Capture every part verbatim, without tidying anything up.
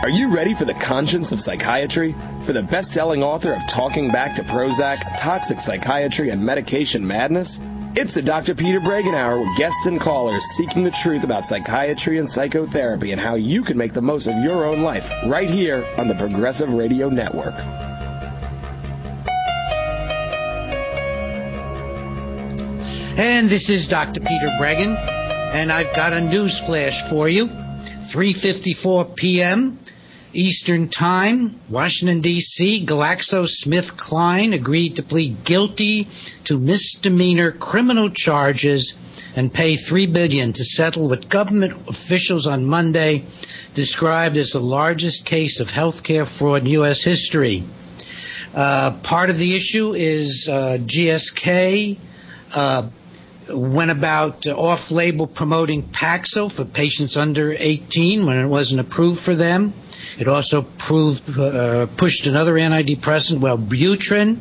Are you ready for the conscience of psychiatry? For the best-selling author of Talking Back to Prozac, Toxic Psychiatry, and Medication Madness? It's the Doctor Peter Breggin Hour with guests and callers seeking the truth about psychiatry and psychotherapy and how you can make the most of your own life right here on the Progressive Radio Network. And this is Doctor Peter Breggin, and I've got a news flash for you. three fifty-four p.m. Eastern Time, Washington, D C, GlaxoSmithKline agreed to plead guilty to misdemeanor criminal charges and pay three billion dollars to settle what government officials on Monday described as the largest case of healthcare fraud in U S history. Uh, part of the issue is uh, G S K uh, went about uh, off-label promoting Paxil for patients under eighteen when it wasn't approved for them. It also proved, uh, pushed another antidepressant, Wellbutrin,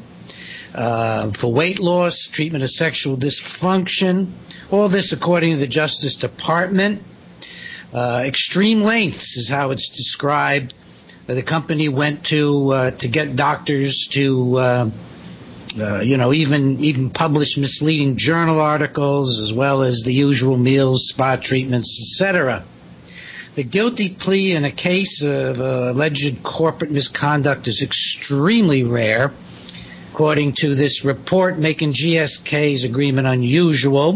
uh, for weight loss, treatment of sexual dysfunction. All this according to the Justice Department. Uh, extreme lengths is how it's described. Uh, the company went to uh, to get doctors to uh, Uh, you know, even even publish misleading journal articles as well as the usual meals, spa treatments, et cetera. The guilty plea in a case of uh, alleged corporate misconduct is extremely rare, according to this report making G S K's agreement unusual.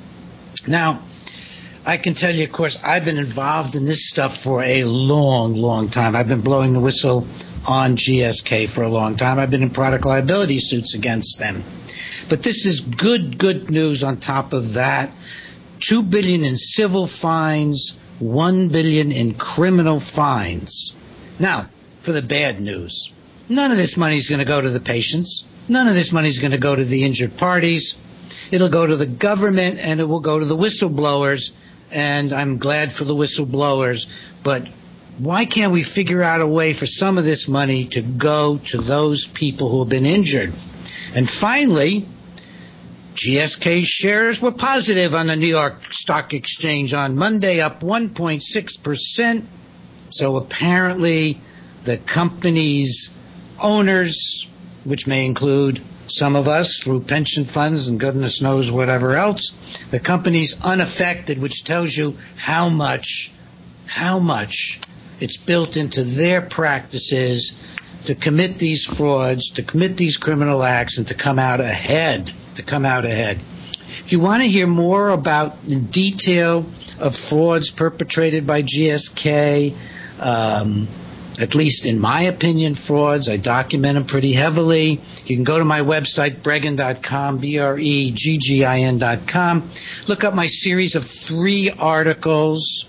Now, I can tell you, of course, I've been involved in this stuff for a long, long time. I've been blowing the whistle on G S K for a long time. I've been in product liability suits against them. But this is good, good news on top of that. Two billion dollars in civil fines, one billion dollars in criminal fines. Now, for the bad news. None of this money is going to go to the patients. None of this money is going to go to the injured parties. It'll go to the government, and it will go to the whistleblowers. And I'm glad for the whistleblowers, but why can't we figure out a way for some of this money to go to those people who have been injured? And finally, G S K shares were positive on the New York Stock Exchange on Monday, up one point six percent. So apparently the company's owners, which may include some of us through pension funds and goodness knows whatever else, the company's unaffected, which tells you how much, how much it's built into their practices to commit these frauds, to commit these criminal acts, and to come out ahead, to come out ahead. If you want to hear more about the detail of frauds perpetrated by G S K, um, at least in my opinion, frauds, I document them pretty heavily. You can go to my website, breggin dot com, B R E G G I N dot com. Look up my series of three articles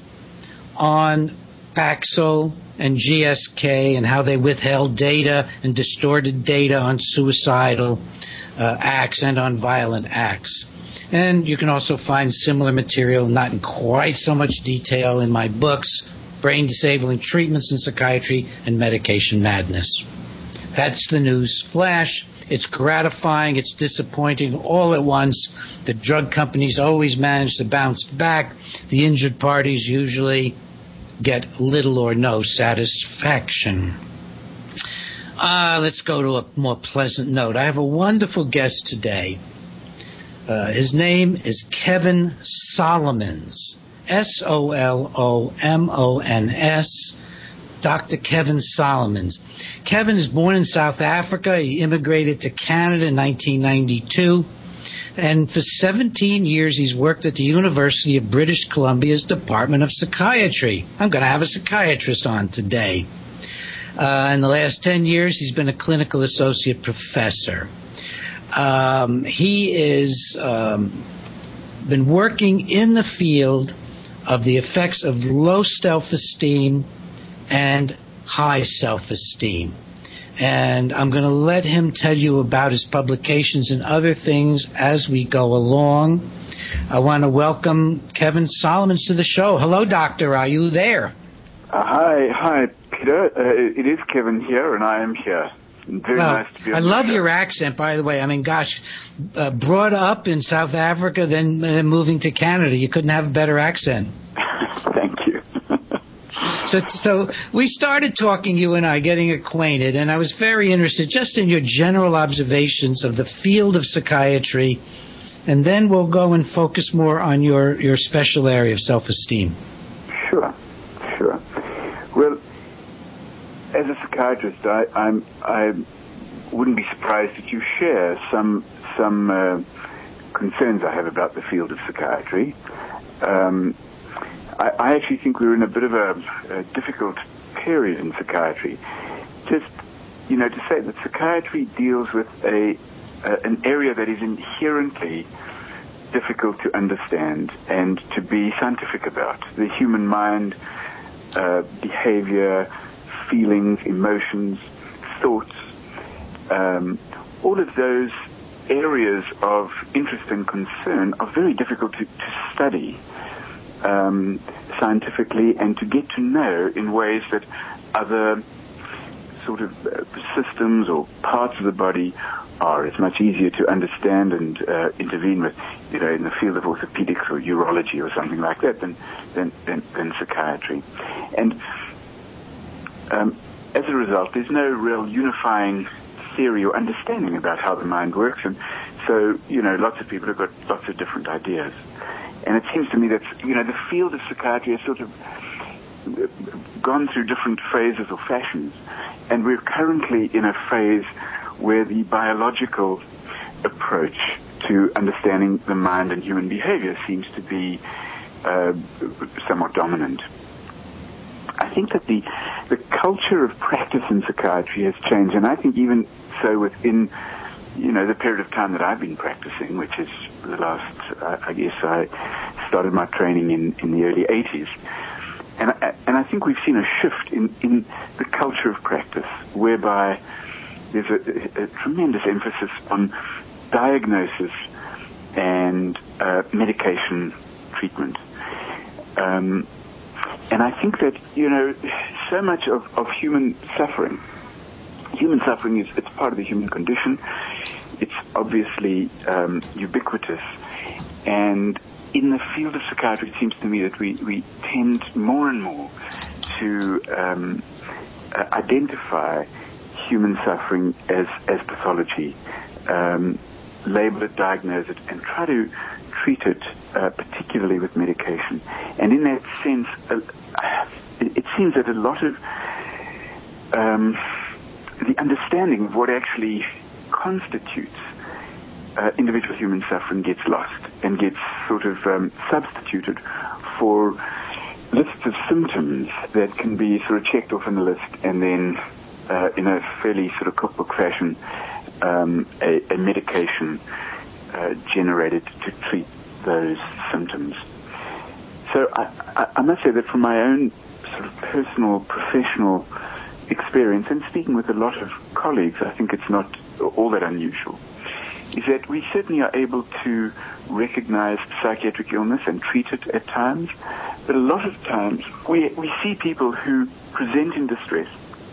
on Paxil and G S K and how they withheld data and distorted data on suicidal uh, acts and on violent acts. And you can also find similar material, not in quite so much detail, in my books, Brain Disabling Treatments in Psychiatry and Medication Madness. That's the news flash. It's gratifying. It's disappointing all at once. The drug companies always manage to bounce back. The injured parties usually get little or no satisfaction. Uh, let's go to a more pleasant note. I have a wonderful guest today. Uh, his name is Kevin Solomons. S O L O M O N S, Doctor Kevin Solomons. Kevin is born in South Africa. He immigrated to Canada in nineteen ninety-two. And for seventeen years, he's worked at the University of British Columbia's Department of Psychiatry. I'm going to have a psychiatrist on today. Uh, in the last ten years, he's been a clinical associate professor. Um, he is um, been working in the field of the effects of low self-esteem and high self-esteem. And I'm going to let him tell you about his publications and other things as we go along. I want to welcome Kevin Solomons to the show. Hello, doctor. Are you there? Uh, hi, hi, Peter. Uh, it is Kevin here, and I am here. Very well, nice to be on I love show. your accent, by the way. I mean, gosh, uh, brought up in South Africa, then uh, moving to Canada. You couldn't have a better accent. Thank you. So, so we started talking, you and I, getting acquainted, and I was very interested just in your general observations of the field of psychiatry, and then we'll go and focus more on your, your special area of self-esteem. Sure, sure. Well, as a psychiatrist, I, I'm, I wouldn't be surprised that you share some some uh, concerns I have about the field of psychiatry. Um, I, I actually think we're in a bit of a, a difficult period in psychiatry. Just, you know, to say that psychiatry deals with a, a an area that is inherently difficult to understand and to be scientific about. The human mind, uh, behavior, feelings, emotions, thoughts, um, all of those areas of interest and concern are very difficult to, to study um, scientifically and to get to know in ways that other sort of uh, systems or parts of the body are. It's much easier to understand and uh, intervene with, you know, in the field of orthopedics or urology or something like that than than, than, than psychiatry. And um, as a result, there's no real unifying theory or understanding about how the mind works, and so, you know, lots of people have got lots of different ideas. And it seems to me that, you know, the field of psychiatry has sort of gone through different phases or fashions, and we're currently in a phase where the biological approach to understanding the mind and human behavior seems to be uh, somewhat dominant. I think that the the culture of practice in psychiatry has changed, and I think even so within, you know, the period of time that I've been practicing, which is the last, uh, I guess I started my training in, in the early eighties. And I, and I think we've seen a shift in, in the culture of practice, whereby there's a, a tremendous emphasis on diagnosis and uh, medication treatment. Um, and I think that, you know, so much of, of human suffering, human suffering is, it's part of the human condition. It's obviously um, ubiquitous. And in the field of psychiatry, it seems to me that we, we tend more and more to um, uh, identify human suffering as, as pathology, um, label it, diagnose it, and try to treat it, uh, particularly with medication. And in that sense, uh, it, it seems that a lot of um, the understanding of what actually constitutes Uh, individual human suffering gets lost and gets sort of um, substituted for lists of symptoms that can be sort of checked off on the list, and then uh, in a fairly sort of cookbook fashion, um, a, a medication uh, generated to treat those symptoms. So I, I, I must say that from my own sort of personal, professional experience, and speaking with a lot of colleagues, I think it's not all that unusual, is that we certainly are able to recognize psychiatric illness and treat it at times, but a lot of times we we see people who present in distress,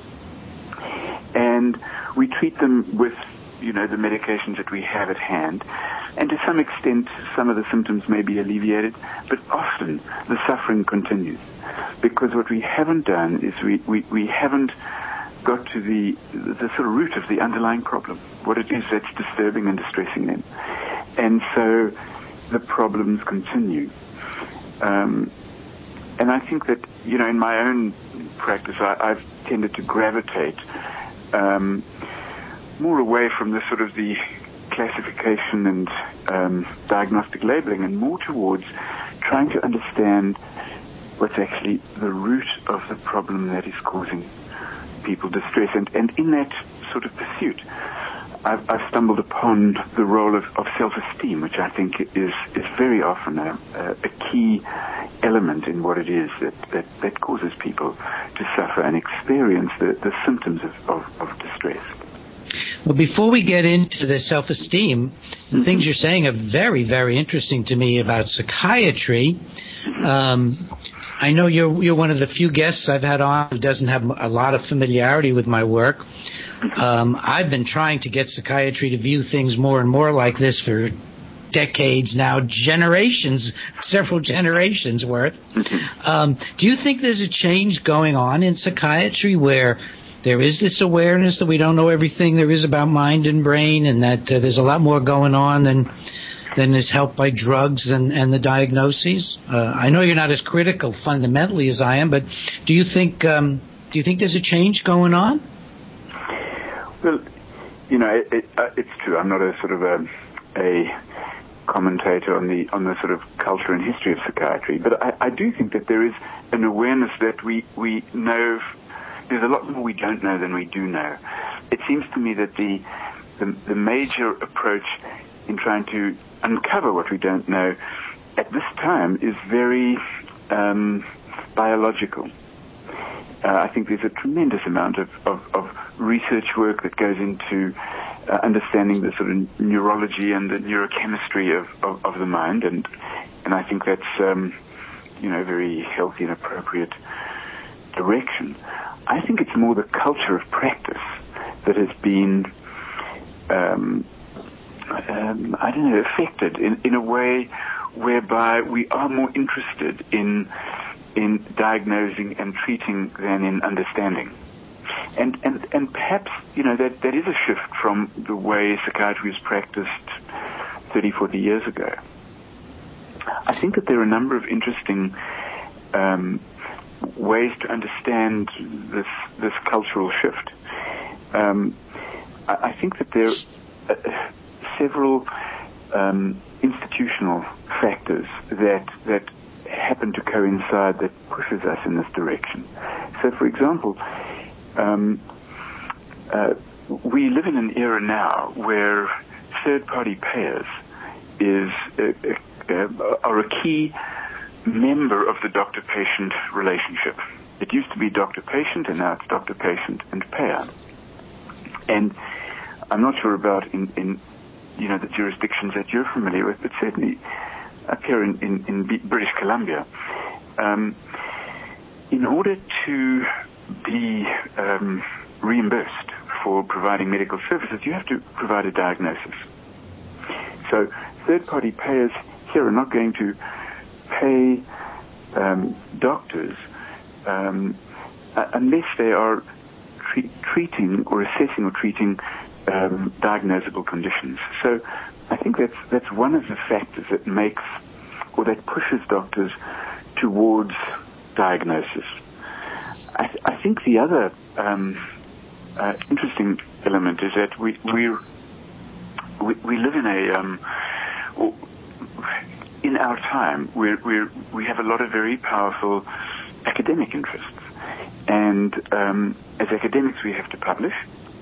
and we treat them with, you know, the medications that we have at hand, and to some extent some of the symptoms may be alleviated, but often the suffering continues, because what we haven't done is we, we, we haven't got to the the sort of root of the underlying problem, what it is that's disturbing and distressing them. And so the problems continue. Um, and I think that, you know, in my own practice, I, I've tended to gravitate um, more away from the sort of the classification and um, diagnostic labeling, and more towards trying to understand what's actually the root of the problem that is causing people distress. And, and in that sort of pursuit, I've, I've stumbled upon the role of, of self-esteem, which I think is, is very often a, a key element in what it is that, that, that causes people to suffer and experience the, the symptoms of, of, of distress. Well, before we get into the self-esteem, the mm-hmm. things you're saying are very, very interesting to me about psychiatry. Um, I know you're you're one of the few guests I've had on who doesn't have a lot of familiarity with my work. Um, I've been trying to get psychiatry to view things more and more like this for decades now, generations, several generations worth. Um, do you think there's a change going on in psychiatry where there is this awareness that we don't know everything there is about mind and brain, and that uh, there's a lot more going on than than is helped by drugs and, and the diagnoses? Uh, I know you're not as critical fundamentally as I am, but do you think um, do you think there's a change going on? Well, you know, it, it, uh, it's true. I'm not a sort of a, a commentator on the on the sort of culture and history of psychiatry, but I, I do think that there is an awareness that we we know. There's a lot more we don't know than we do know. It seems to me that the the, the major approach in trying to uncover what we don't know at this time is very um, biological. Uh, I think there's a tremendous amount of, of, of research work that goes into uh, understanding the sort of neurology and the neurochemistry of, of, of the mind, and and I think that's um, you know very healthy and appropriate direction. I think it's more the culture of practice that has been um, um, I don't know affected in, in a way whereby we are more interested in in diagnosing and treating than in understanding. And, and, and perhaps, you know, that, that is a shift from the way psychiatry was practiced thirty, forty years ago. I think that there are a number of interesting um, ways to understand this, this cultural shift. Um, I, I think that there are uh, several um, institutional factors that, that happen to coincide that pushes us in this direction. So, for example, um, uh, we live in an era now where third-party payers is uh, uh, are a key member of the doctor-patient relationship. It used to be doctor-patient, and now it's doctor-patient and payer. And I'm not sure about in, in you know the jurisdictions that you're familiar with, but certainly up here in, in, in British Columbia, um, in order to be um, reimbursed for providing medical services, you have to provide a diagnosis. So third-party payers here are not going to pay um, doctors um, unless they are tre- treating or assessing or treating um, diagnosable conditions. So I think that's that's one of the factors that makes or that pushes doctors towards diagnosis. I, th- I think the other um, uh, interesting element is that we we we, we live in a um, in our time we're, we're, we have a lot of very powerful academic interests, and um, as academics we have to publish.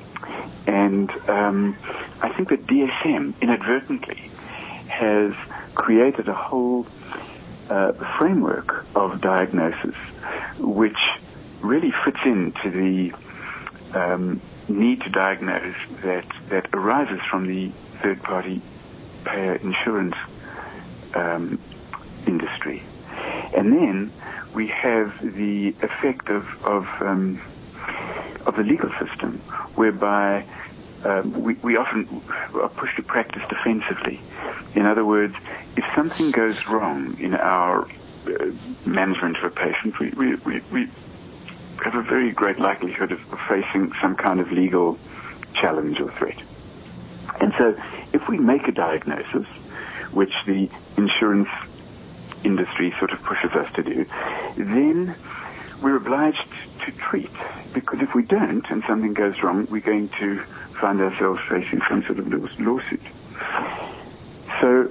And um, I think that D S M inadvertently has created a whole uh, framework of diagnosis which really fits into the um, need to diagnose that, that arises from the third-party payer insurance um, industry. And then we have the effect of, of um, of the legal system, whereby um, we, we often are pushed to practice defensively. In other words, if something goes wrong in our uh, management of a patient, we, we, we, we have a very great likelihood of, of facing some kind of legal challenge or threat. And so if we make a diagnosis, which the insurance industry sort of pushes us to do, then we're obliged to treat, because if we don't and something goes wrong, we're going to find ourselves facing some sort of lawsuit. So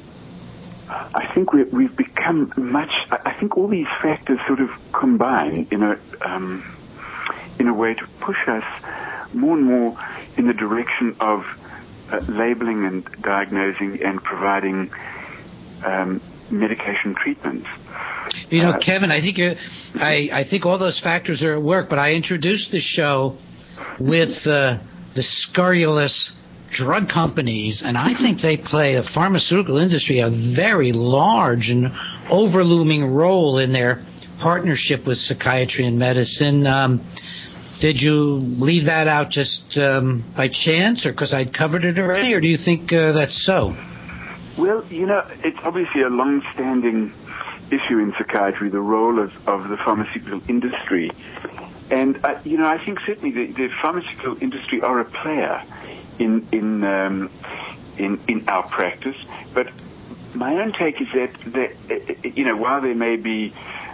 I think we, we've become much, I think all these factors sort of combine in a, um, in a way to push us more and more in the direction of uh, labeling and diagnosing and providing um, medication treatments. You know, uh, Kevin, I think you're, I, I think all those factors are at work, but I introduced the show with uh, the scurrilous drug companies, and I think they play the pharmaceutical industry a very large and overlooming role in their partnership with psychiatry and medicine. Um, did you leave that out just um, by chance, or because I'd covered it already, or do you think uh, that's so? Well, you know, it's obviously a long-standing issue in psychiatry, the role of, of the pharmaceutical industry. And, uh, you know, I think certainly the, the pharmaceutical industry are a player in in, um, in in our practice. But my own take is that, that you know, while there may be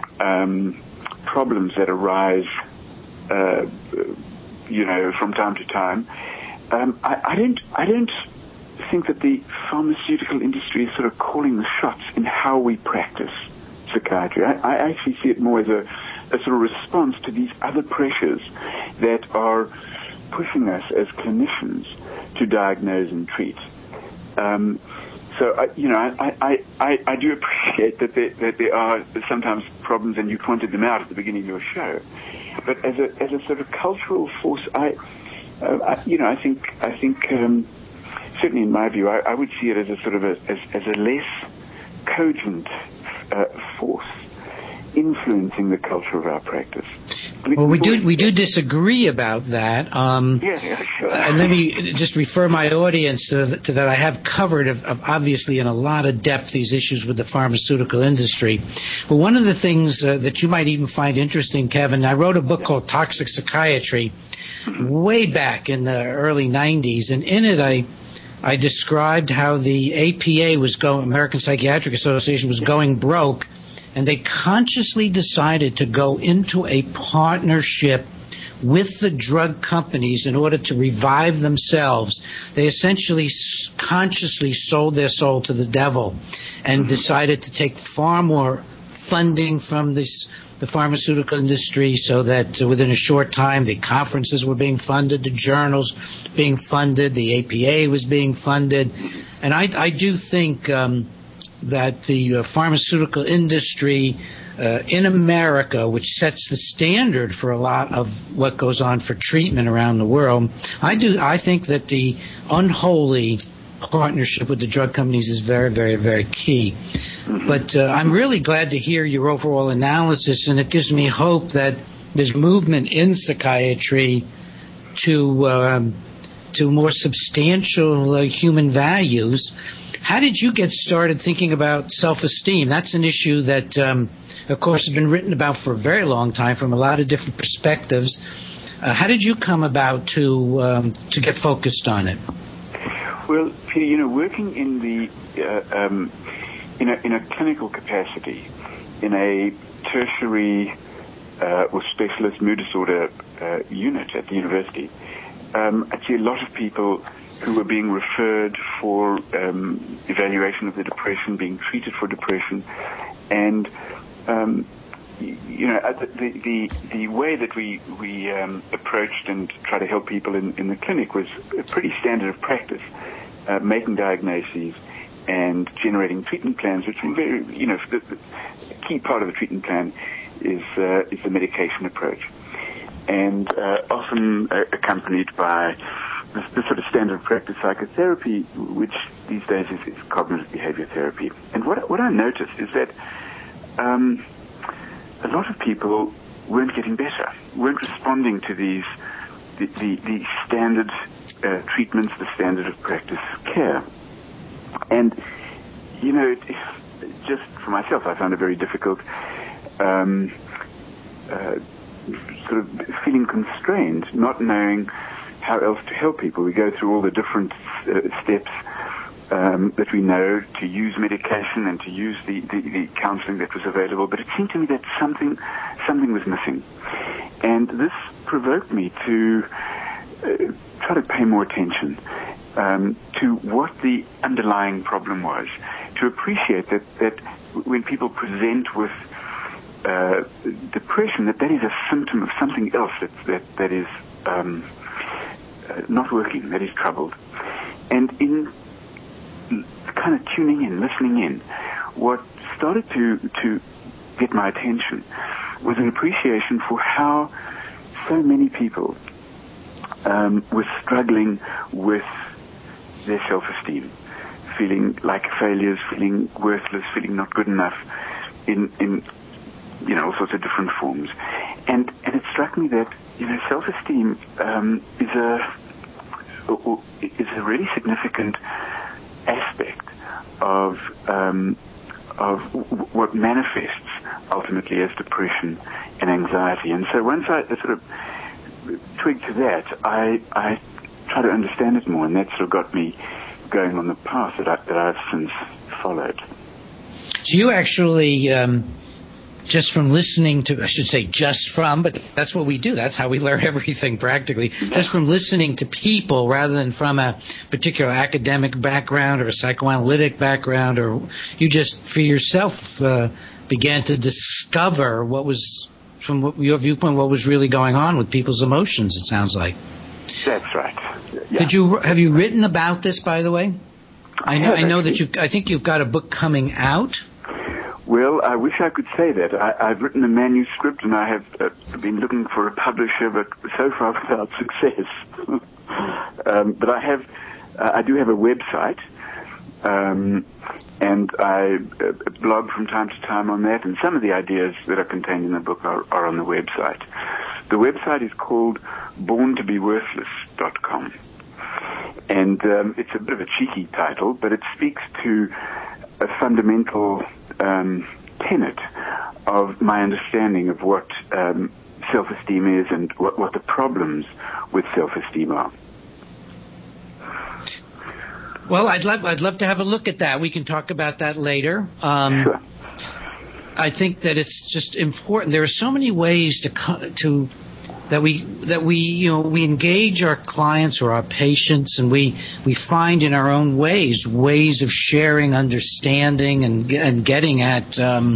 um, problems that arise, uh, you know, from time to time, um, I, I don't I don't think that the pharmaceutical industry is sort of calling the shots in how we practice psychiatry. I, I actually see it more as a, a sort of response to these other pressures that are pushing us as clinicians to diagnose and treat. Um, so, I, you know, I, I, I, I do appreciate that there, that there are sometimes problems, and you pointed them out at the beginning of your show. But as a as a sort of cultural force, I, uh, I you know, I think I think um, certainly in my view, I, I would see it as a sort of a as, as a less cogent uh, force influencing the culture of our practice. Well, we do we do disagree about that. Um, yeah, yeah, sure. And let me just refer my audience to, to that. I have covered, of, of obviously in a lot of depth, these issues with the pharmaceutical industry. But one of the things uh, that you might even find interesting, Kevin, I wrote a book called Toxic Psychiatry way back in the early nineties, and in it I I described how the A P A was going, American Psychiatric Association was going broke, and they consciously decided to go into a partnership with the drug companies in order to revive themselves. They essentially consciously sold their soul to the devil and decided to take far more funding from this the pharmaceutical industry, so that uh, within a short time the conferences were being funded, the journals being funded, the A P A was being funded. And I, I do think um, that the uh, pharmaceutical industry uh, in America, which sets the standard for a lot of what goes on for treatment around the world, I do I think that the unholy partnership with the drug companies is very, very, very key. But uh, I'm really glad to hear your overall analysis, and it gives me hope that there's movement in psychiatry to um, to more substantial uh, human values. How did you get started thinking about self-esteem? That's an issue that, um, of course, has been written about for a very long time from a lot of different perspectives. Uh, how did you come about to um, to get focused on it? Well, Peter, you know, working in the uh, um, in a in a clinical capacity, in a tertiary uh, or specialist mood disorder uh, unit at the university, um, I see a lot of people who were being referred for um, evaluation of their depression, being treated for depression, and um, you know the the the way that we we um, approached and tried to help people in, in the clinic was a pretty standard of practice, uh, making diagnoses and generating treatment plans, which are very, you know, the, the key part of the treatment plan is uh, is the medication approach, and uh, often uh, accompanied by the, the sort of standard of practice psychotherapy, which these days is, is cognitive behavior therapy. And what what I noticed is that um, a lot of people weren't getting better, weren't responding to these the the, the standard uh, treatments, the standard of practice care. And, you know, it, just for myself, I found it very difficult, um, uh, sort of feeling constrained, not knowing how else to help people. We go through all the different uh, steps um, that we know to use medication and to use the, the, the counseling that was available, but it seemed to me that something, something was missing. And this provoked me to uh, try to pay more attention Um, to what the underlying problem was, to appreciate that, that when people present with uh, depression, that that is a symptom of something else that that, that is um, uh, not working, that is troubled. And in kind of tuning in, listening in, what started to, to get my attention was an appreciation for how so many people um, were struggling with their self-esteem, feeling like failures, feeling worthless, feeling not good enough in, in you know, all sorts of different forms. And and it struck me that, you know, self-esteem um, is a is a really significant aspect of um, of w- what manifests ultimately as depression and anxiety. And so once I sort of twigged to that, I I try to understand it more, and that sort of got me going on the path that, I, that I've since followed. So you actually, um, just from listening to, I should say just from, but that's what we do. That's how we learn everything practically. Yeah. Just from listening to people rather than from a particular academic background or a psychoanalytic background, or you just for yourself uh, began to discover what was, from what, your viewpoint, what was really going on with people's emotions, it sounds like. That's right. Yeah. Did you have you written about this, by the way? I know, I know that you've. I think you've got a book coming out. Well, I wish I could say that. I, I've written a manuscript, and I have uh, been looking for a publisher, but so far without success. um, but I have, uh, I do have a website, um, and I uh, blog from time to time on that. And some of the ideas that are contained in the book are, are on the website. The website is called born to be worthless dot com. And um, it's a bit of a cheeky title, but it speaks to a fundamental um, tenet of my understanding of what um, self-esteem is and what, what the problems with self-esteem are. Well, I'd love I'd love to have a look at that. We can talk about that later. Um, sure. I think that it's just important. There are so many ways to co- to that we that we you know we engage our clients or our patients, and we we find in our own ways ways of sharing, understanding, and and getting at um,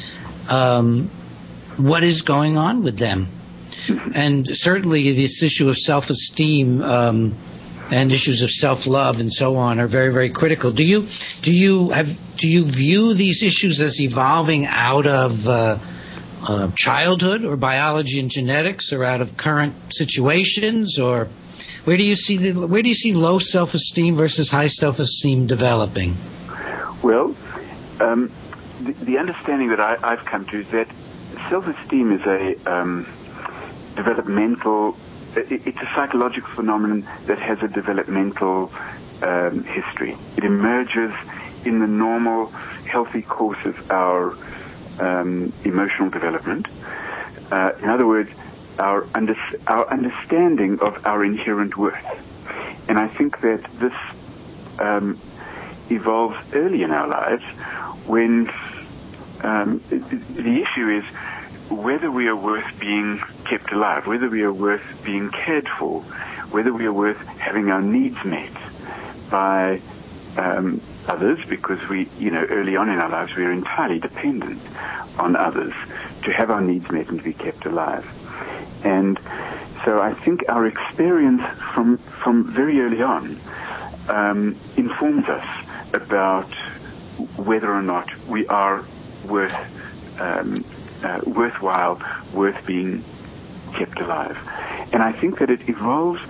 um, what is going on with them. And certainly this issue of self-esteem um, and issues of self-love and so on are very, very critical. Do you do you have do you view these issues as evolving out of uh, uh, childhood or biology and genetics, or out of current situations, or where do you see the where do you see low self-esteem versus high self-esteem developing? Well, um, the, the understanding that I, I've come to is that self-esteem is a um, developmental. It's a psychological phenomenon that has a developmental um, history. It emerges in the normal, healthy course of our um, emotional development. Uh, in other words, our, under, our understanding of our inherent worth. And I think that this um, evolves early in our lives when um, the issue is whether we are worth being kept alive, whether we are worth being cared for, whether we are worth having our needs met by um, others, because we, you know, early on in our lives we are entirely dependent on others to have our needs met and to be kept alive. And so I think our experience from from very early on um, informs us about whether or not we are worth um, Uh, worthwhile, worth being kept alive. And I think that it evolves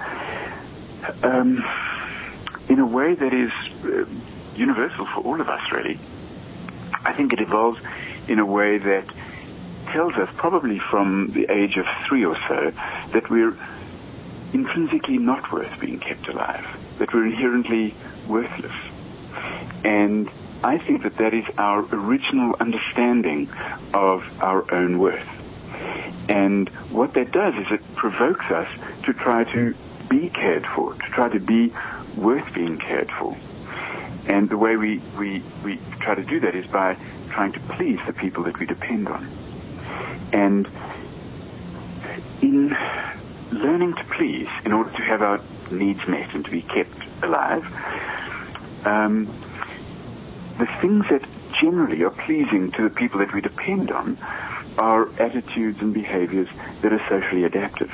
um, in a way that is uh, universal for all of us, really. I think it evolves in a way that tells us, probably from the age of three or so, that we're intrinsically not worth being kept alive, that we're inherently worthless. And I think that that is our original understanding of our own worth. And what that does is it provokes us to try to be cared for, to try to be worth being cared for. And the way we, we, we try to do that is by trying to please the people that we depend on. And in learning to please, in order to have our needs met and to be kept alive, um, the things that generally are pleasing to the people that we depend on are attitudes and behaviors that are socially adaptive.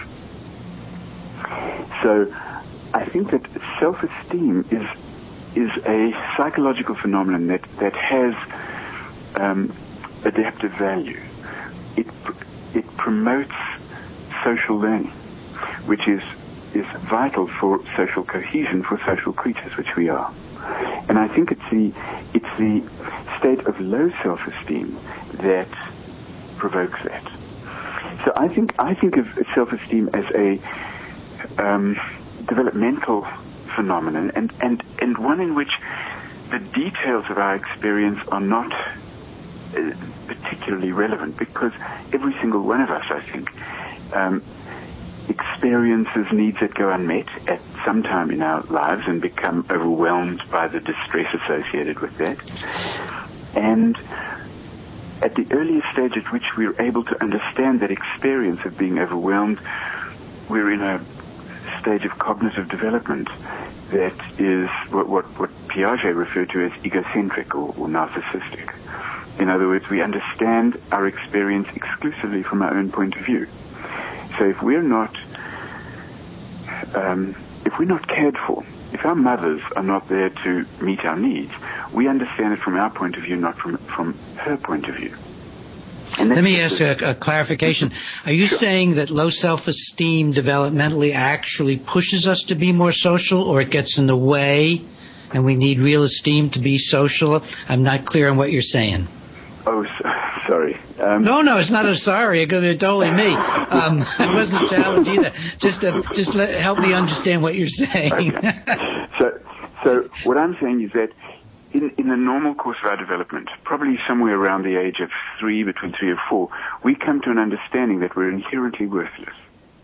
So I think that self-esteem is is a psychological phenomenon that, that has um, adaptive value. It it promotes social learning, which is is vital for social cohesion, for social creatures, which we are. And I think it's the it's the state of low self-esteem that provokes that. So I think I think of self-esteem as a um, developmental phenomenon, and, and, and one in which the details of our experience are not uh, particularly relevant, because every single one of us, I think, um, experiences needs that go unmet at some time in our lives and become overwhelmed by the distress associated with that. And at the earliest stage at which we're able to understand that experience of being overwhelmed, we're in a stage of cognitive development that is what, what, what Piaget referred to as egocentric or, or narcissistic. In other words, we understand our experience exclusively from our own point of view. So if we're not, um, if we're not cared for, if our mothers are not there to meet our needs, we understand it from our point of view, not from from her point of view. Let me ask a, a clarification. Are you Sure. saying that low self-esteem developmentally actually pushes us to be more social, or it gets in the way and we need real esteem to be social? I'm not clear on what you're saying. Oh, so, sorry. Um, No, no, it's not a sorry. It's totally me. Um, it wasn't a challenge either. Just, uh, just let, help me understand what you're saying. Okay. So, so what I'm saying is that in, in the normal course of our development, probably somewhere around the age of three, between three or four, we come to an understanding that we're inherently worthless.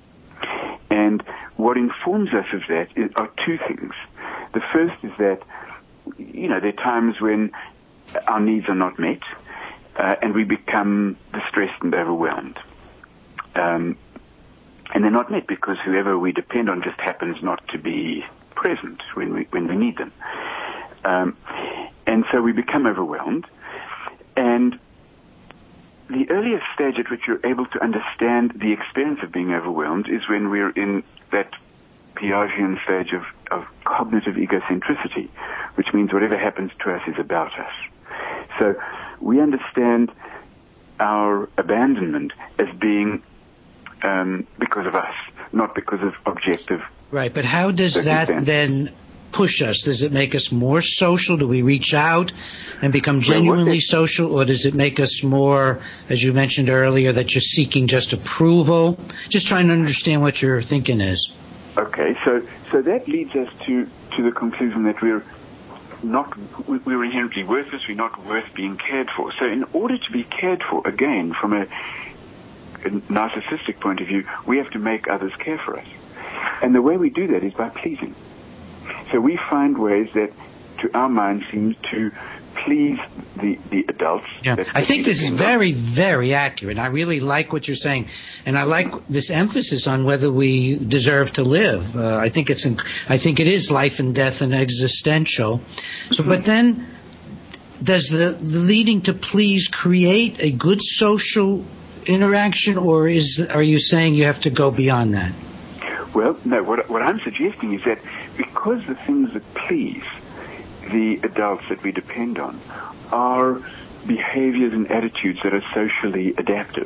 And what informs us of that is, are two things. The first is that, you know, there are times when our needs are not met, uh, and we become distressed and overwhelmed. Um, and they're not met because whoever we depend on just happens not to be present when we when we need them. Um, and so we become overwhelmed. And the earliest stage at which you're able to understand the experience of being overwhelmed is when we're in that Piagetian stage of, of cognitive egocentricity, which means whatever happens to us is about us. So we understand our abandonment as being um, because of us, not because of objective. Right, but how does that then push us? Does it make us more social? Do we reach out and become genuinely well, social, or does it make us more, as you mentioned earlier, that you're seeking just approval? Just trying to understand what your thinking is. Okay, so so that leads us to, to the conclusion that we're not we're inherently worthless. We're not worth being cared for. So in order to be cared for, again, from a, a narcissistic point of view, we have to make others care for us. And the way we do that is by pleasing. So we find ways that, to our mind, seem to please the, the adults. Yeah. I think this is very, very accurate. I really like what you're saying. And I like this emphasis on whether we deserve to live. Uh, I think it's, I think it is life and death and existential. So, but then, does the, the leading to please create a good social interaction, or is, are you saying you have to go beyond that? Well, no, what, what I'm suggesting is that because the things that please the adults that we depend on are behaviors and attitudes that are socially adaptive,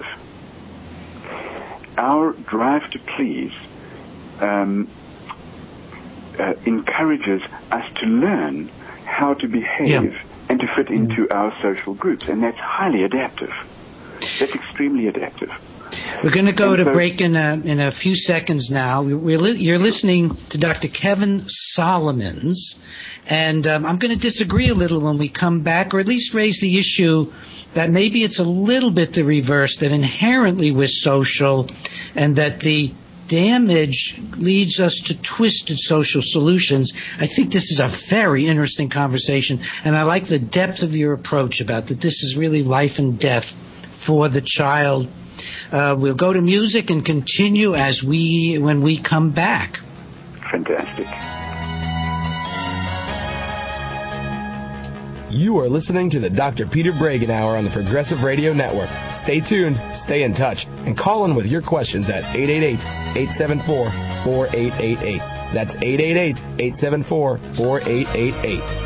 our drive to please um, uh, encourages us to learn how to behave yeah. and to fit into our social groups, and that's highly adaptive. That's extremely adaptive. We're going to go and to so, break in a, in a few seconds now. We're li- you're listening to Doctor Kevin Solomons, and um, I'm going to disagree a little when we come back, or at least raise the issue that maybe it's a little bit the reverse, that inherently we're social, and that the damage leads us to twisted social solutions. I think this is a very interesting conversation, and I like the depth of your approach about that this is really life and death for the child. Uh, we'll go to music and continue as we when we come back. Fantastic. You are listening to the Doctor Peter Breggin Hour on the Progressive Radio Network. Stay tuned, stay in touch, and call in with your questions at eight eight eight, eight seven four, four eight eight eight. That's eight eight eight, eight seven four, four eight eight eight.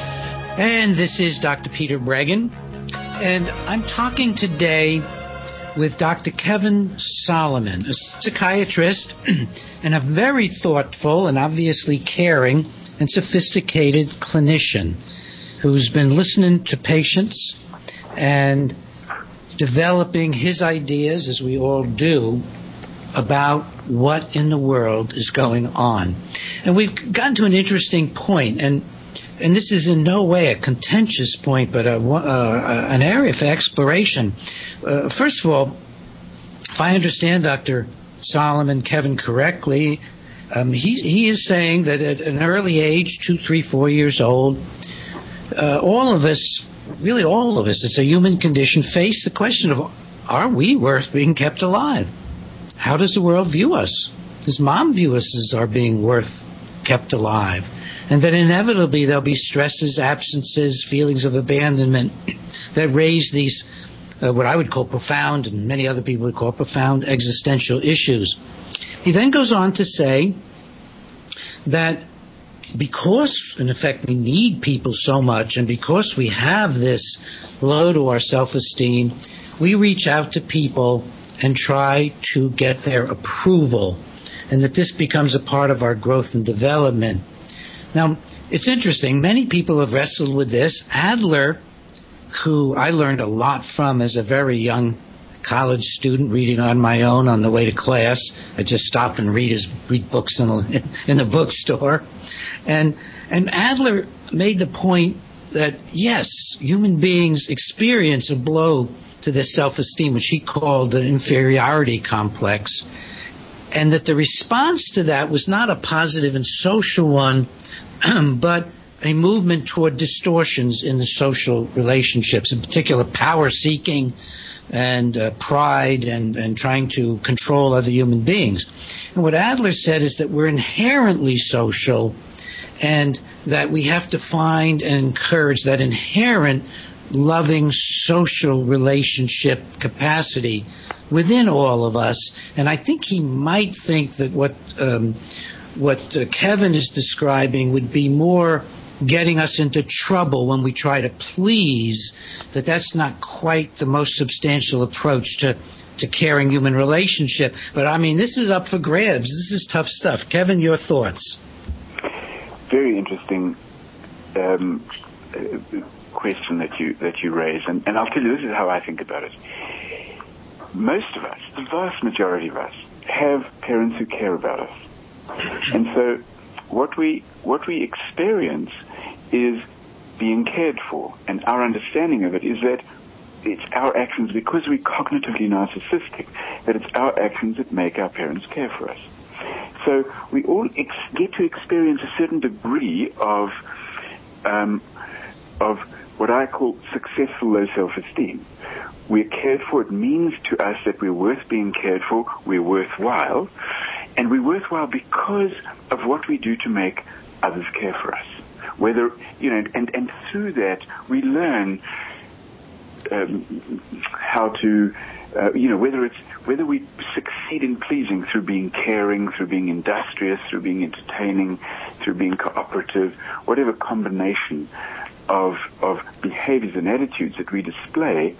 And this is Doctor Peter Breggin, and I'm talking today with Doctor Kevin Solomon, a psychiatrist and a very thoughtful and obviously caring and sophisticated clinician who's been listening to patients and developing his ideas, as we all do, about what in the world is going on. And we've gotten to an interesting point, and and this is in no way a contentious point, but a, uh, an area for exploration. Uh, first of all, if I understand Doctor Solomon, Kevin, correctly, um, he, he is saying that at an early age, two, three, four years old, uh, all of us, really all of us, it's a human condition, face the question of, are we worth being kept alive? How does the world view us? Does mom view us as our being worth kept alive? And that inevitably there'll be stresses, absences, feelings of abandonment that raise these, uh, what I would call profound, and many other people would call profound existential issues. He then goes on to say that because, in effect, we need people so much, and because we have this blow to our self-esteem, we reach out to people and try to get their approval, and that this becomes a part of our growth and development. Now, it's interesting. Many people have wrestled with this. Adler, who I learned a lot from as a very young college student, reading on my own on the way to class. I just stop and read his read books in the, in the bookstore. And, and Adler made the point that, yes, human beings experience a blow to their self-esteem, which he called the inferiority complex, and that the response to that was not a positive and social one, but a movement toward distortions in the social relationships, in particular power-seeking and uh, pride and, and trying to control other human beings. And what Adler said is that we're inherently social, and that we have to find and encourage that inherent loving social relationship capacity within all of us. And I think he might think that what um, what uh, Kevin is describing would be more getting us into trouble when we try to please, that that's not quite the most substantial approach to, to caring human relationship. But I mean, this is up for grabs. This is tough stuff. Kevin, your thoughts? Very interesting um, question that you that you raise, and, and I'll tell you, this is how I think about it. Most of us, the vast majority of us, have parents who care about us, and so what we what we experience is being cared for, and our understanding of it is that it's our actions, because we're cognitively narcissistic, that it's our actions that make our parents care for us. So we all ex- get to experience a certain degree of um, of what I call successful low self-esteem. We're cared for. It means to us that we're worth being cared for, we're worthwhile, and we're worthwhile because of what we do to make others care for us. Whether, you know, and, and through that we learn um, how to, uh, you know, whether it's, whether we succeed in pleasing through being caring, through being industrious, through being entertaining, through being cooperative, whatever combination of of behaviors and attitudes that we display,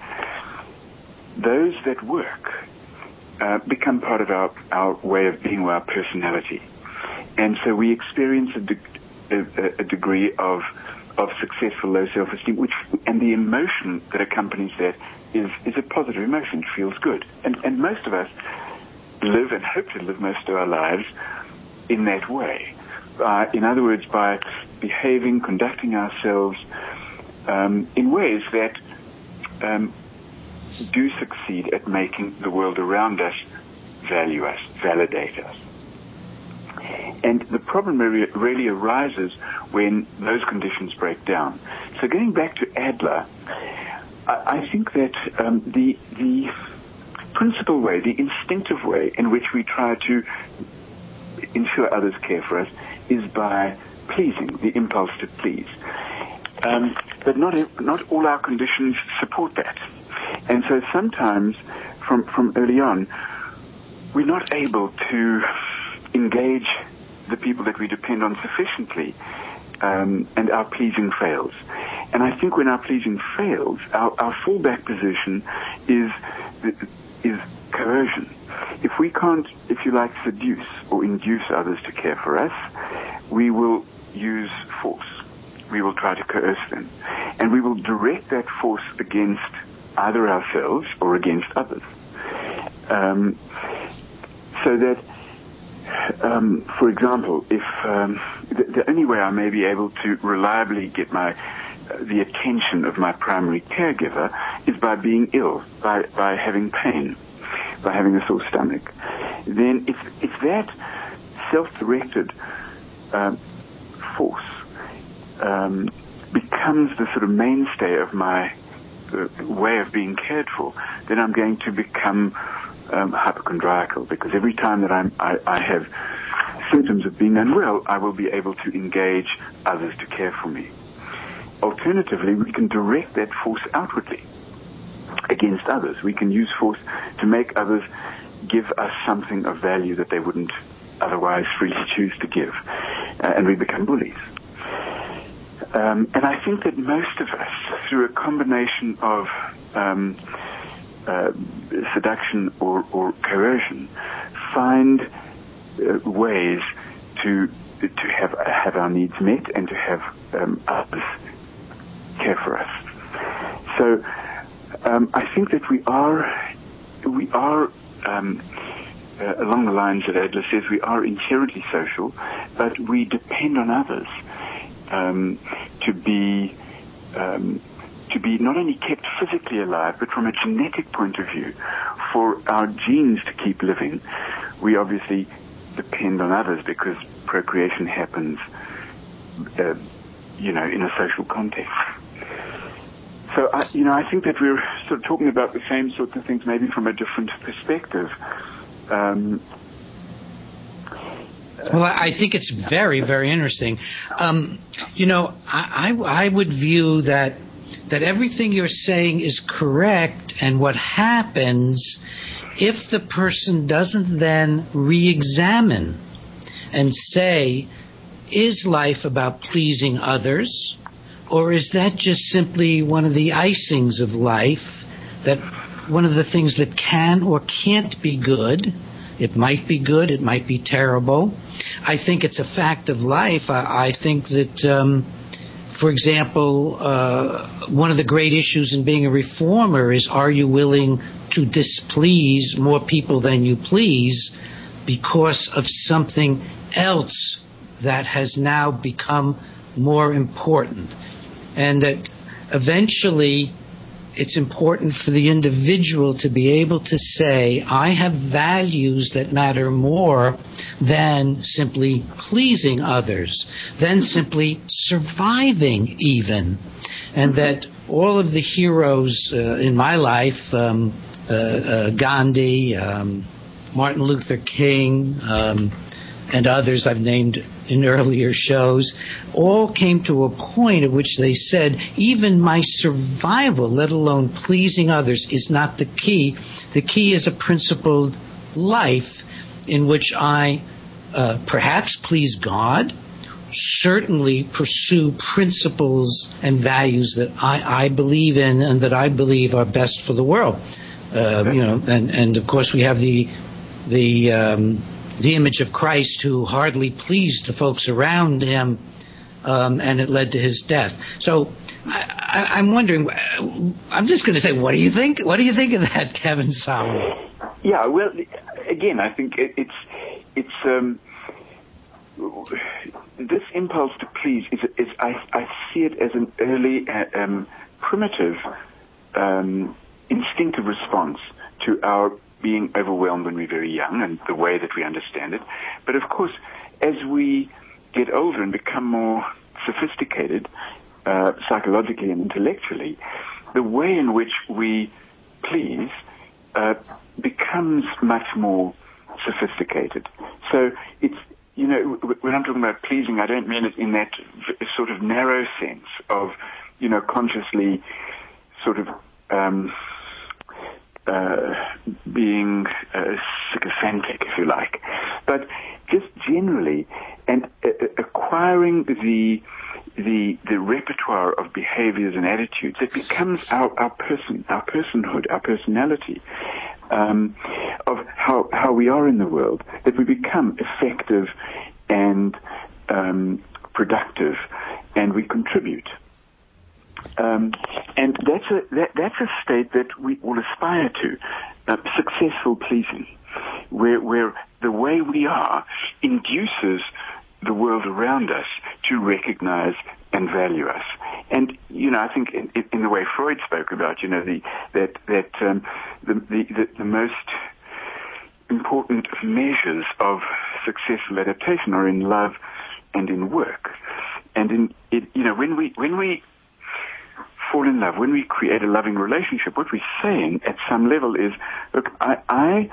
those that work uh, become part of our, our way of being, or our personality. And so we experience a, de- a, a degree of of successful low self-esteem, which, and the emotion that accompanies that is, is a positive emotion. It feels good. And, and most of us live, and hope to live most of our lives in that way. Uh, in other words, by behaving, conducting ourselves um, in ways that um, do succeed at making the world around us value us, validate us. And the problem really, really arises when those conditions break down. So going back to Adler, I, I think that um, the the principal way, the instinctive way in which we try to ensure others care for us is by pleasing, the impulse to please. Um, but not not all our conditions support that. And so sometimes from, from early on, we're not able to engage the people that we depend on sufficiently, um, and our pleasing fails. And I think when our pleasing fails, our, our fallback position is is coercion. If we can't, if you like, seduce or induce others to care for us, we will use force. We will try to coerce them. And we will direct that force against either ourselves or against others. Um, so that, um, for example, if um, the, the only way I may be able to reliably get my uh, the attention of my primary caregiver is by being ill, by, by having pain, by having a sore stomach, then if, if that self-directed um, force um, becomes the sort of mainstay of my uh, way of being cared for, then I'm going to become um, hypochondriacal, because every time that I'm, I, I have symptoms of being unwell, I will be able to engage others to care for me. Alternatively, we can direct that force outwardly against others. We can use force to make others give us something of value that they wouldn't otherwise freely choose to give, uh, and we become bullies. Um, and I think that most of us, through a combination of um, uh, seduction or, or coercion, find uh, ways to to have have our needs met and to have um, others care for us. So um, I think that we are we are um, uh, along the lines that Adler says, we are inherently social, but we depend on others um, to be um, to be not only kept physically alive, but from a genetic point of view, for our genes to keep living, we obviously depend on others, because procreation happens, uh, you know, in a social context. So, I, you know, I think that we're sort of talking about the same sorts of things, maybe from a different perspective. Um, well, I think it's very, very interesting. Um, you know, I, I, I would view that that everything you're saying is correct, and what happens if the person doesn't then re-examine and say, is life about pleasing others, or is that just simply one of the icings of life, that one of the things that can or can't be good? It might be good, it might be terrible. I think it's a fact of life. I, I think that, um, for example, uh, one of the great issues in being a reformer is, are you willing to displease more people than you please because of something else that has now become more important? And that eventually it's important for the individual to be able to say, I have values that matter more than simply pleasing others, than simply surviving even. And that all of the heroes uh, in my life, um, uh, uh, Gandhi, um, Martin Luther King, um, and others I've named in earlier shows, all came to a point at which they said, even my survival, let alone pleasing others, is not the key. The key is a principled life in which I uh, perhaps please God, certainly pursue principles and values that I, I believe in and that I believe are best for the world. Uh, you know, and, and of course we have the the um, the image of Christ, who hardly pleased the folks around him, um, and it led to his death. So I, I, I'm wondering, I'm just going to say, what do you think? What do you think of that, Kevin Solomon? Yeah, well, again, I think it, it's it's um, this impulse to please is, is I, I see it as an early, uh, um, primitive, um, instinctive response to our being overwhelmed when we're very young and the way that we understand it. But of course, as we get older and become more sophisticated, uh, psychologically and intellectually, the way in which we please uh, becomes much more sophisticated. So it's, you know, when I'm talking about pleasing, I don't mean it in that sort of narrow sense of, you know, consciously sort of um Uh, being uh, sycophantic, if you like, but just generally, and uh, acquiring the the the repertoire of behaviors and attitudes that becomes our our person, our personhood, our personality, um, of how how we are in the world, that we become effective and um, productive, and we contribute. Um, and that's a that, that's a state that we all aspire to, uh, successful pleasing, where where the way we are induces the world around us to recognize and value us. And, you know, I think in, in the way Freud spoke about, you know, the, that, that, um, the, the, the, the most important measures of successful adaptation are in love and in work. And in, it, you know, when we, when we fall in love, when we create a loving relationship, what we're saying at some level is, look, I, I,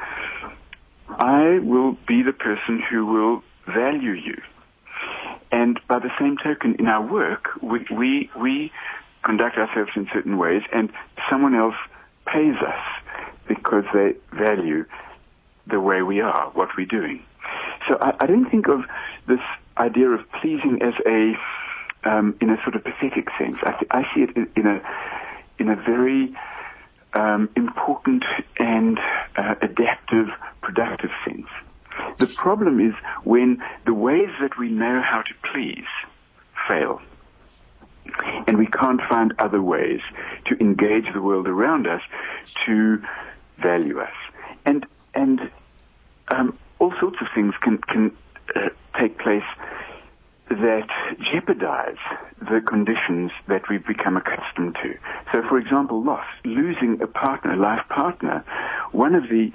I will be the person who will value you. And by the same token, in our work, we, we, we conduct ourselves in certain ways, and someone else pays us because they value the way we are, what we're doing. So I, I don't think of this idea of pleasing as a, um, in a sort of pathetic sense. I, th- I see it in a, in a very um, important and uh, adaptive, productive sense. The problem is when the ways that we know how to please fail, and we can't find other ways to engage the world around us to value us. And and um, all sorts of things can, can uh, take place that jeopardize the conditions that we've become accustomed to. So, for example, loss, losing a partner, a life partner, one of the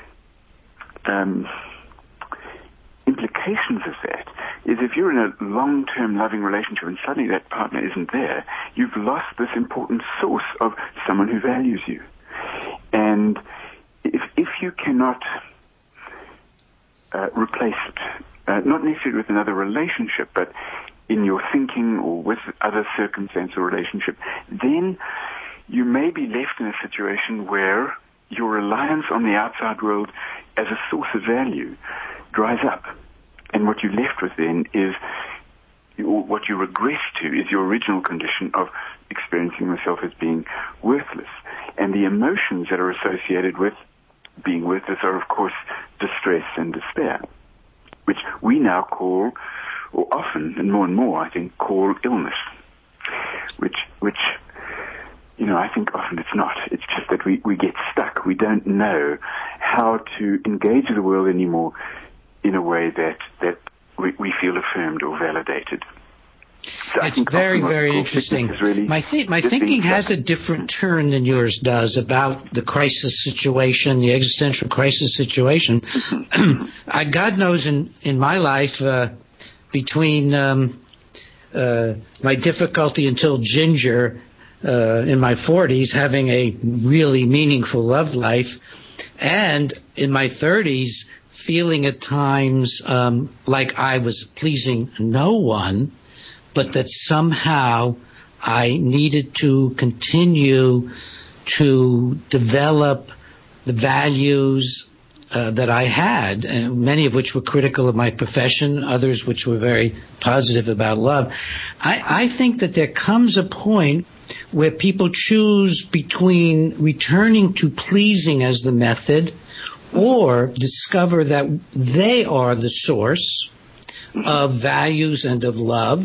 um, implications of that is if you're in a long-term loving relationship and suddenly that partner isn't there, you've lost this important source of someone who values you. And if if you cannot uh, replace it, uh, not necessarily with another relationship, but in your thinking or with other circumstance or relationship, then you may be left in a situation where your reliance on the outside world as a source of value dries up. And what you're left with then is, what you regress to is your original condition of experiencing yourself as being worthless. And the emotions that are associated with being worthless are, of course, distress and despair, which we now call, or often, and more and more, I think, call illness, which, which, you know, I think often it's not. It's just that we, we get stuck. We don't know how to engage the world anymore in a way that, that we, we feel affirmed or validated. So it's very, very interesting. Really my th- my thinking has a different turn than yours does about the crisis situation, the existential crisis situation. I, God knows in, in my life, uh, between um, uh, my difficulty until ginger uh, in my forties, having a really meaningful love life, and in my thirties, feeling at times um, like I was pleasing no one, but that somehow I needed to continue to develop the values uh, that I had, and many of which were critical of my profession, others which were very positive about love. I, I think that there comes a point where people choose between returning to pleasing as the method or discover that they are the source of values and of love,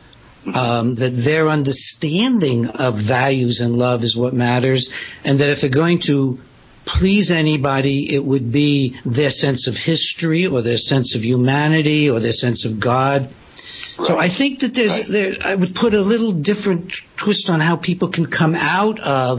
um, that their understanding of values and love is what matters, and that if they're going to please anybody, it would be their sense of history or their sense of humanity or their sense of God. Right. So I think that there's, right. there, I would put a little different twist on how people can come out of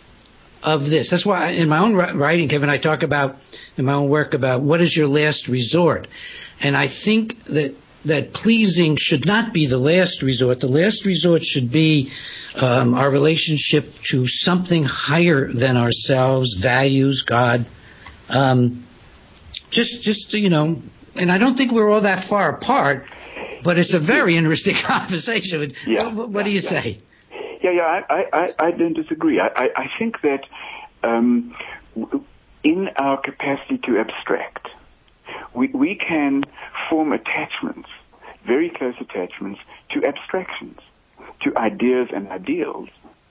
of this. That's why in my own writing, Kevin, I talk about, in my own work, about what is your last resort. And I think that that pleasing should not be the last resort. The last resort should be um, our relationship to something higher than ourselves, values, God. Um, just, just you know, and I don't think we're all that far apart, but it's a very interesting conversation. Yeah, what what yeah, do you yeah. say? Yeah, yeah, I, I, I don't disagree. I, I, I think that um, in our capacity to abstract, we, we can form attachments, very close attachments, to abstractions, to ideas and ideals,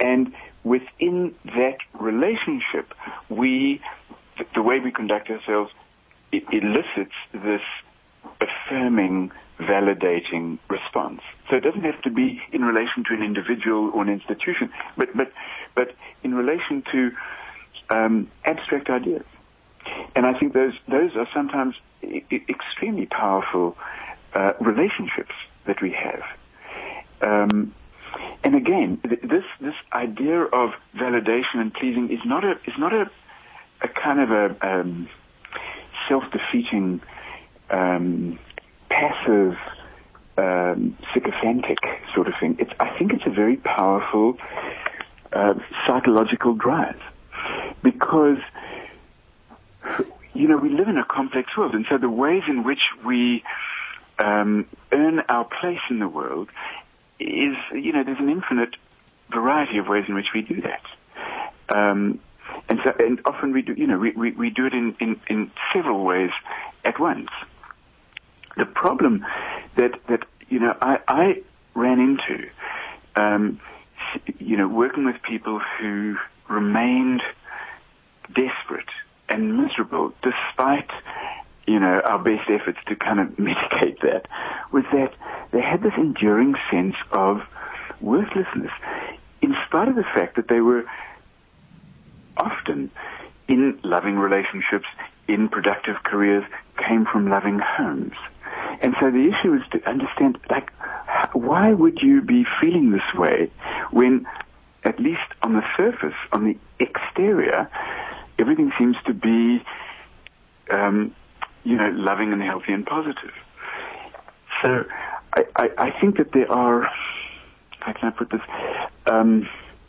And within that relationship, we, the way we conduct ourselves, it elicits this affirming, validating response. So it doesn't have to be in relation to an individual or an institution, but but but in relation to um, abstract ideas. And I think those those are sometimes I- extremely powerful uh, relationships that we have. Um, and again, th- this this idea of validation and pleasing is not a is not a a kind of a um, self-defeating, um, passive, um, sycophantic sort of thing. It's, I think it's a very powerful uh, psychological drive, because, you know, we live in a complex world, and so the ways in which we um, earn our place in the world is, you know, there's an infinite variety of ways in which we do that. Um, And so, and often we do, you know, we, we, we do it in, in, in several ways at once. The problem that, that, you know, I, I ran into, um, you know, working with people who remained desperate and miserable despite, you know, our best efforts to kind of mitigate that, was that they had this enduring sense of worthlessness, in spite of the fact that they were often in loving relationships, in productive careers, came from loving homes. And so the issue is to understand, like, why would you be feeling this way when, at least on the surface, on the exterior, everything seems to be, um, you know, loving and healthy and positive? So I, I, I think that there are, how can I put this, um,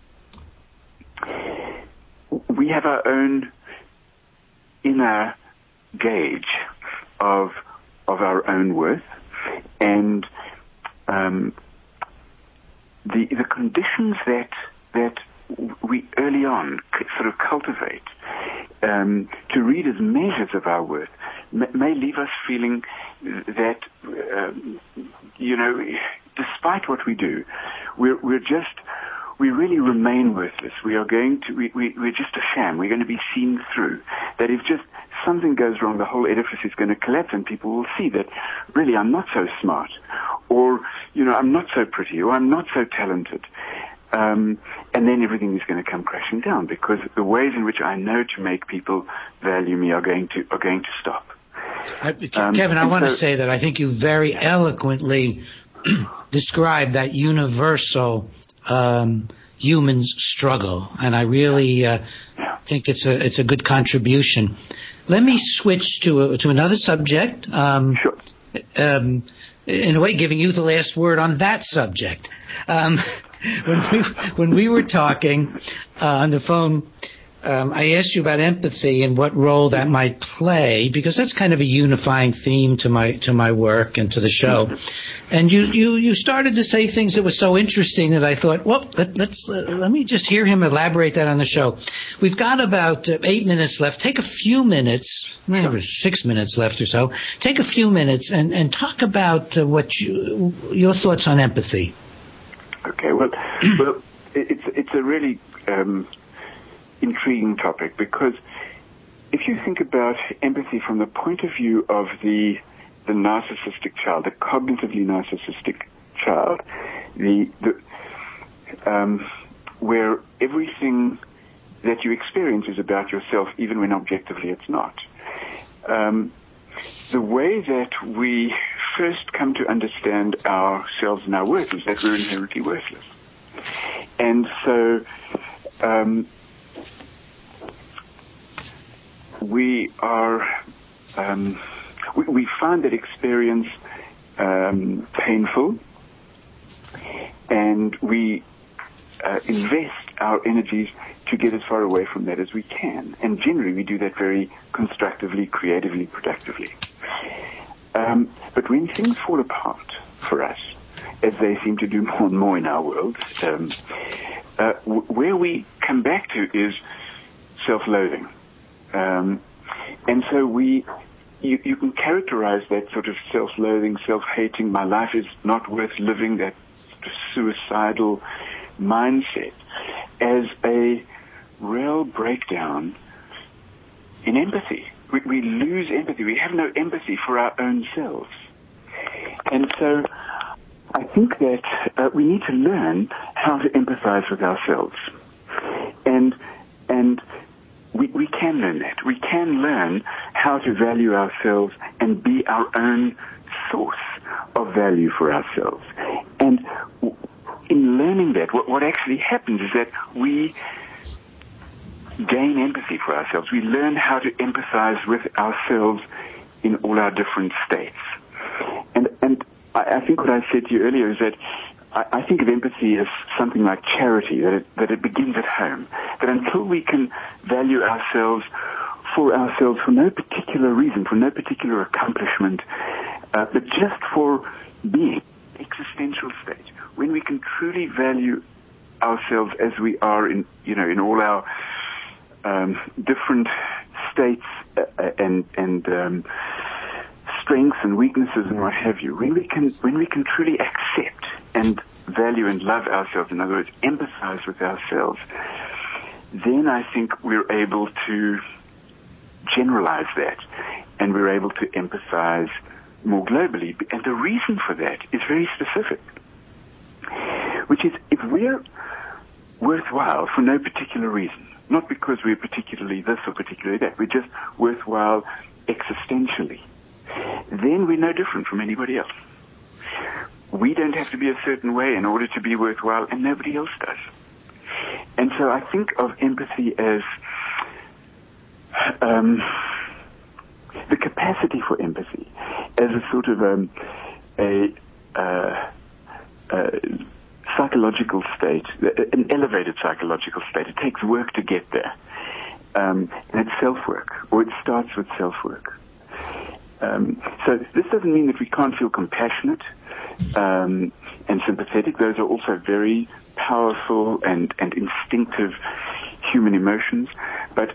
we have our own inner gauge of of our own worth, and um, the the conditions that that we early on sort of cultivate um, to read as measures of our worth may, may leave us feeling that um, you know, despite what we do, we're we're just we really remain worthless. We are going to, we, we, we're just a sham. We're going to be seen through. That if just something goes wrong, the whole edifice is going to collapse, and people will see that, really, I'm not so smart, or, you know, I'm not so pretty, or I'm not so talented. Um, and then everything is going to come crashing down, because the ways in which I know to make people value me are going to, are going to stop. I, Kevin, um, I want so, to say that I think you very eloquently described that universal Um, human struggle, and I really uh, think it's a it's a good contribution. Let me switch to a, to another subject. Um, sure. Um, in a way, giving you the last word on that subject. Um, when we when we were talking uh, on the phone, um, I asked you about empathy and what role that might play, because that's kind of a unifying theme to my to my work and to the show. And you you, you started to say things that were so interesting that I thought, well, let, let's uh, let me just hear him elaborate that on the show. We've got about uh, eight minutes left. Take a few minutes, maybe six minutes left or so. Take a few minutes and, and talk about uh, what you, your thoughts on empathy. Okay, well, well, it's it's a really um, intriguing topic, because if you think about empathy from the point of view of the the narcissistic child, the cognitively narcissistic child, the the um, where everything that you experience is about yourself, even when objectively it's not. Um, the way that we first come to understand ourselves and our worth is that we're inherently worthless, and so. Um, We are, um, we, we find that experience um, painful, and we uh, invest our energies to get as far away from that as we can. And generally, we do that very constructively, creatively, productively. Um, but when things fall apart for us, as they seem to do more and more in our world, um, uh, w- where we come back to is self-loathing. Um, and so we, you, you can characterize that sort of self-loathing, self-hating, my life is not worth living, that suicidal mindset as a real breakdown in empathy. We, we lose empathy. We have no empathy for our own selves. And so I think that uh, we need to learn how to empathize with ourselves. And and we, we can learn that. We can learn how to value ourselves and be our own source of value for ourselves. And in learning that, what, what actually happens is that we gain empathy for ourselves. We learn how to empathize with ourselves in all our different states. And and I, I think what I said to you earlier is that I, I think of empathy as something like charity, that it, that it begins at home. That until we can value ourselves for ourselves for no particular reason, for no particular accomplishment, uh, but just for being, existential state, when we can truly value ourselves as we are in, you know, in all our um, different states uh, and and um, strengths and weaknesses and what have you, when we can when we can truly accept and value and love ourselves, in other words, empathize with ourselves, then I think we're able to generalize that, and we're able to empathize more globally. And the reason for that is very specific, which is if we're worthwhile for no particular reason, not because we're particularly this or particularly that, we're just worthwhile existentially, then we're no different from anybody else. We don't have to be a certain way in order to be worthwhile, and nobody else does. And so I think of empathy as um, the capacity for empathy as a sort of um, a, uh, a psychological state, an elevated psychological state. It takes work to get there. Um, and it's self-work, or it starts with self-work. Um, so this doesn't mean that we can't feel compassionate um, and sympathetic. Those are also very powerful and, and instinctive human emotions. But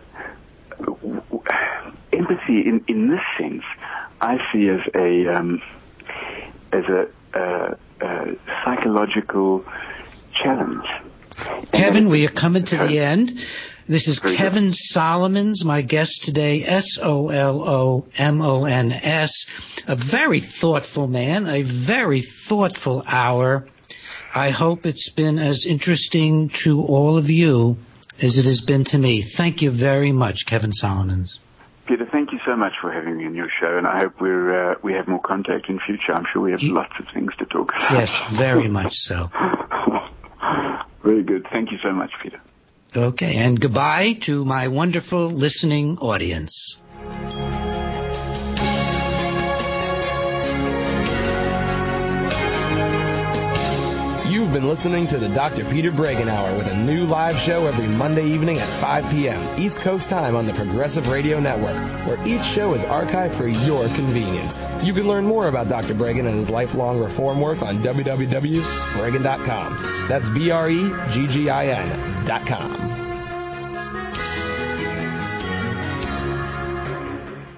empathy, in, in this sense, I see as a um, as a, uh, uh, psychological challenge. Kevin, we are coming to the end. This is Very Kevin good. Solomons, my guest today, S O L O M O N S, a very thoughtful man, a very thoughtful hour. I hope it's been as interesting to all of you as it has been to me. Thank you very much, Kevin Solomons. Peter, thank you so much for having me on your show, and I hope we're uh, we have more contact in future. I'm sure we have You, lots of things to talk about. Yes, very much so. Very good. Thank you so much, Peter. Okay, and goodbye to my wonderful listening audience. You've been listening to the Doctor Peter Breggin Hour with a new live show every Monday evening at five p.m. East Coast time on the Progressive Radio Network, where each show is archived for your convenience. You can learn more about Doctor Breggin and his lifelong reform work on w w w dot breggin dot com. That's B R E G G I N dot com.